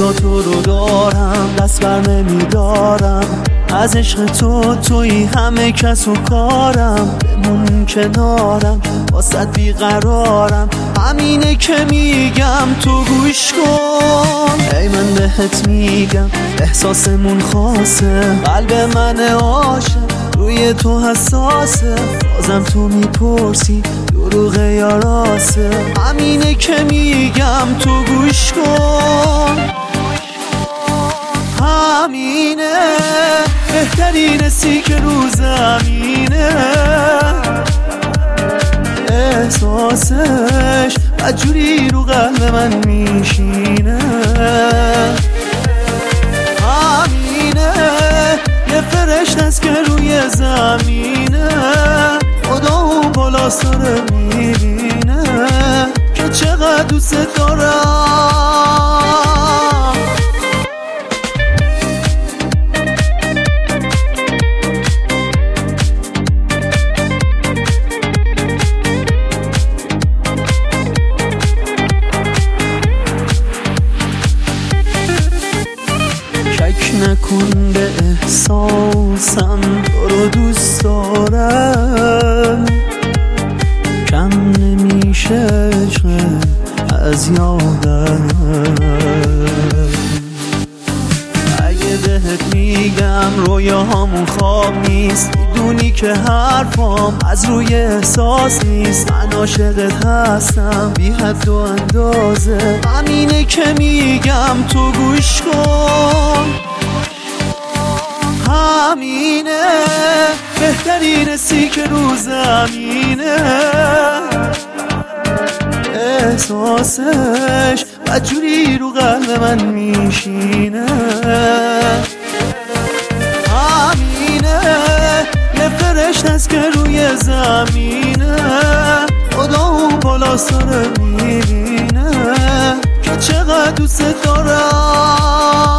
تا تو رو دارم دست بر نمیدارم، از عشق توی همه کس و کارم، بمون کنارم واسه بیقرارم، همینه که میگم تو گوش کن. ای من بهت میگم احساسمون خاصه، قلب من عاشق روی تو حساسه، بازم تو میپرسی دروغه یا راسته، همینه که میگم تو گوش کن. همینه بهترین سی که رو زمینه، احساسش بدجوری رو قلب من میشینه. همینه یه فرشته است که روی زمینه، خدا اون بالا سره میبینه که چقدر دوست دارم. شک نکن به احساسم، تو رو دوست دارم، کم نمیشه عشق از یادم. اگه بهت میگم رویاهامون خواب نیست، میدونی که حرفام از روی احساس نیست، من عاشقت هستم بی حد و اندازه، همینه که میگم تو گوش کن. همینه بهترین سی که رو زمینه، احساسش بدجوری رو قلب من میشینه. همینه یه فرشته است که روی زمینه، خدا اون بالا سره میبینه که چقدر دوست دارم.